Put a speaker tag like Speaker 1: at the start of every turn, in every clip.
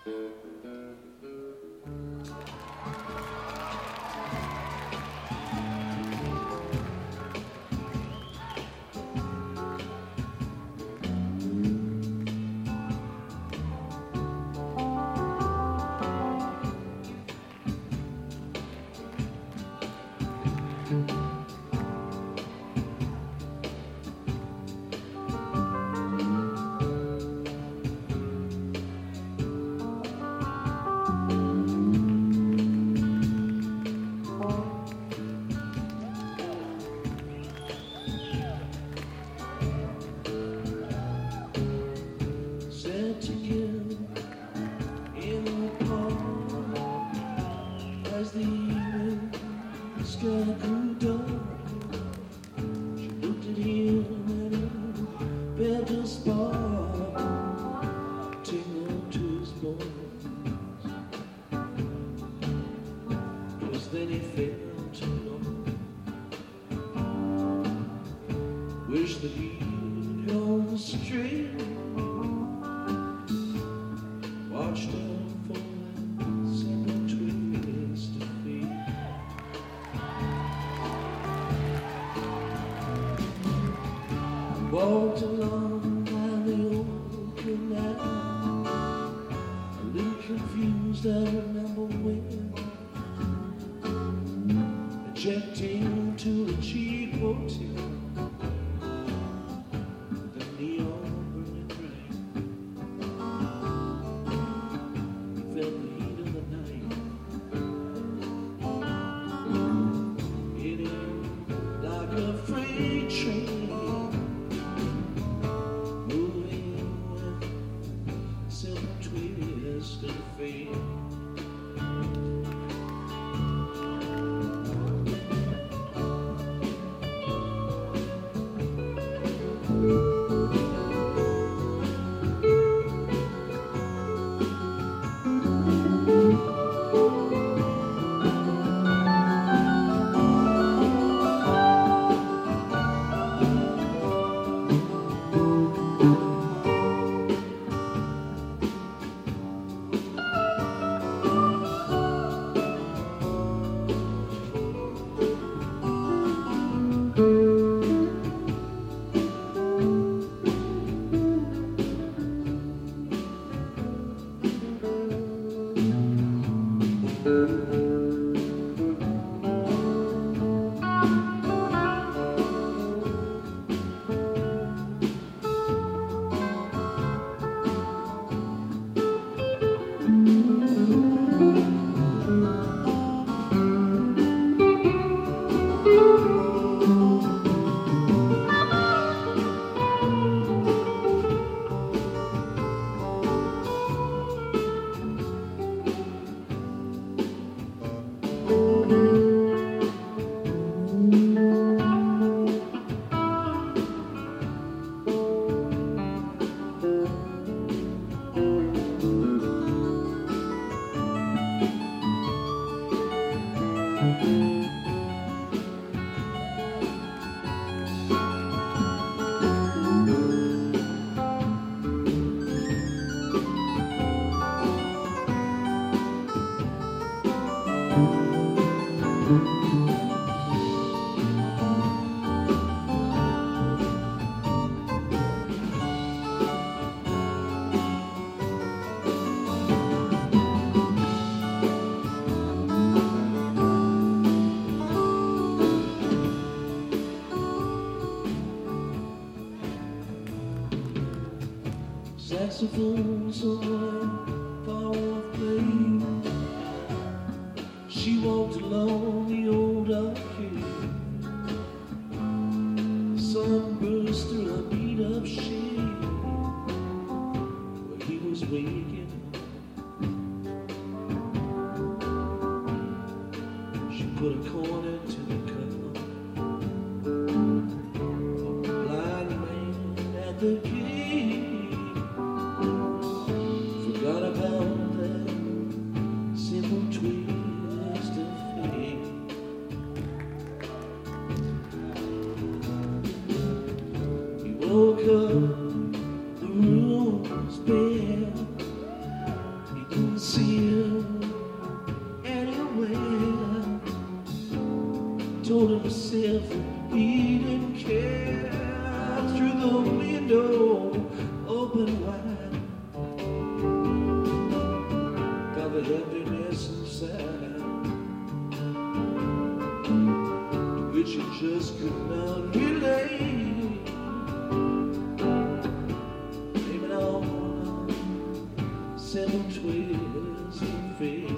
Speaker 1: Walked along by the old canal, a little confused, I remember when I checked into a cheap hotel, the neon burning bright. You felt the heat of the night, hitting like a freight train. Saxophone somewhere far off playing. She walked along the old arcade. The sun burst through a beat-up shade where he was waking up. She put a corner to the cup. A blind man at the gate forgot about that simple twist of fate. He woke up, the room was bare. He see you anywhere. Told himself he didn't care. Through the window open wide, got the emptiness inside, which he just could not relate. Blame it on simple twists of fate.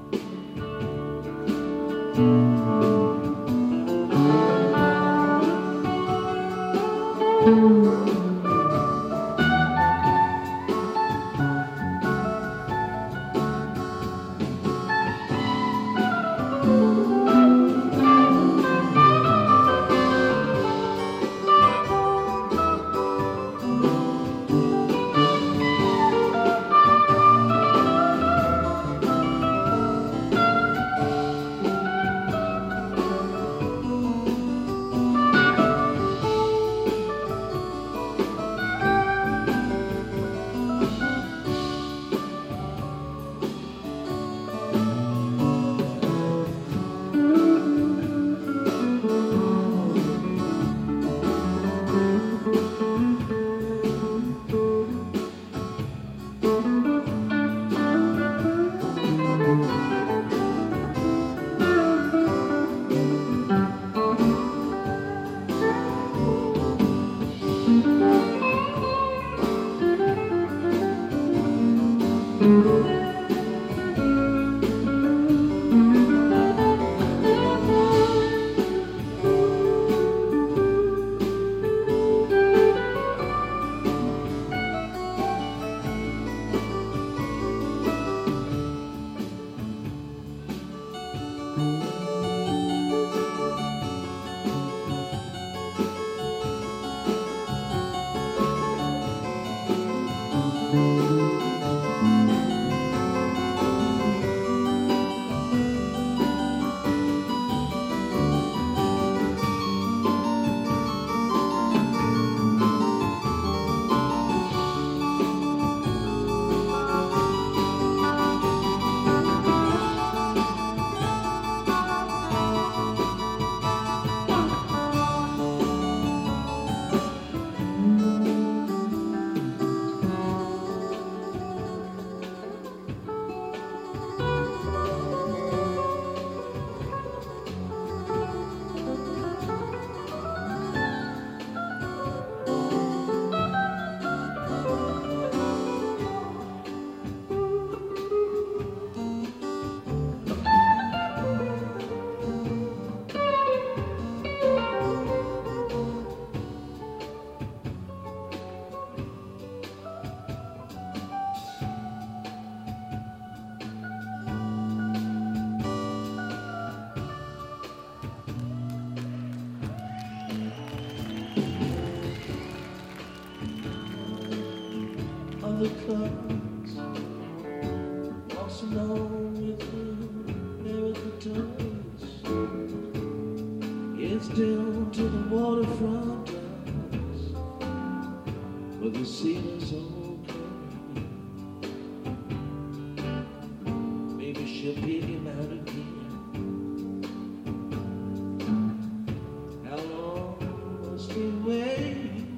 Speaker 1: The clouds walks along with America does. It's down to the waterfront does, where the sailors all come. Maybe she'll pick him out again. How long must we wait?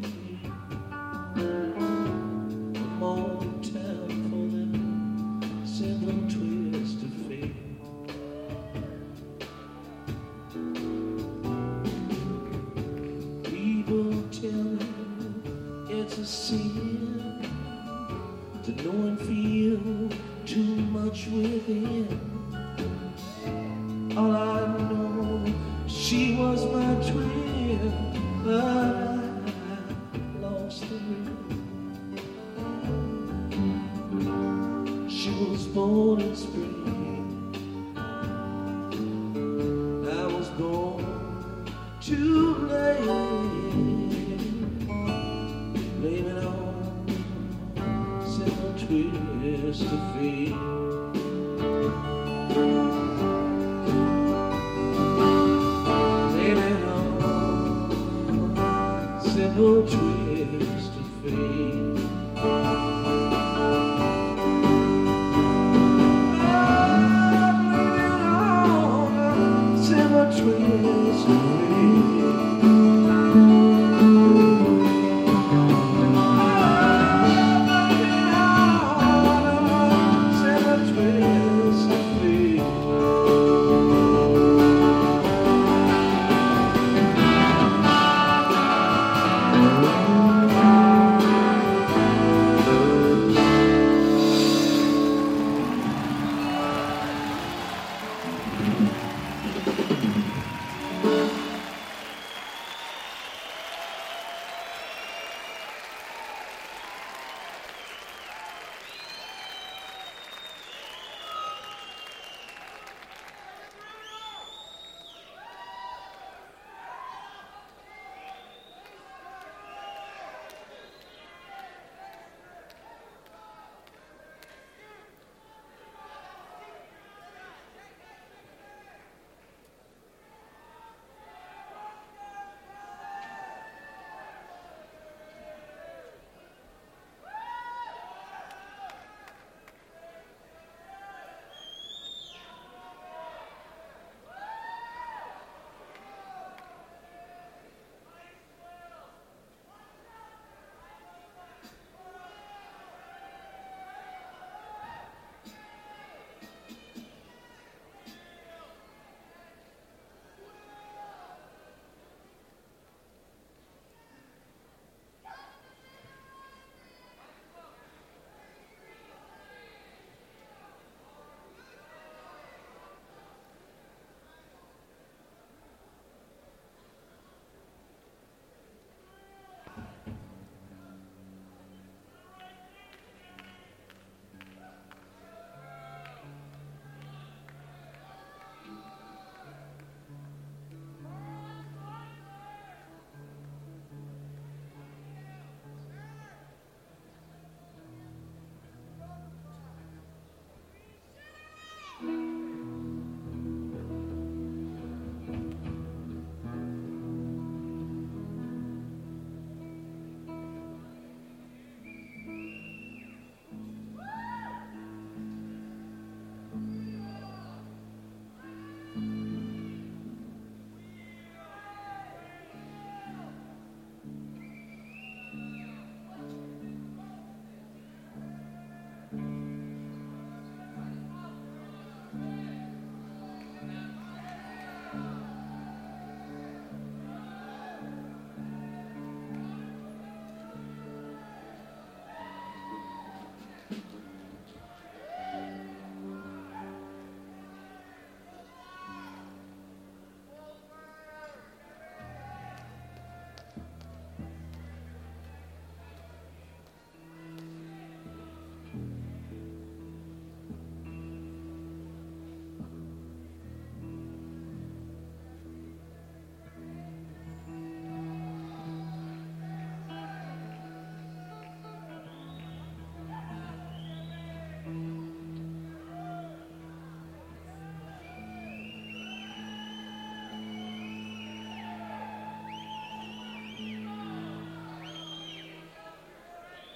Speaker 1: It's a sin to know and feel too much within. All I know, she was my twin, but I lost the ring. She was born in spring, I was born too late. Blame it on simple twist of fate. Blame it on simple twist of fate.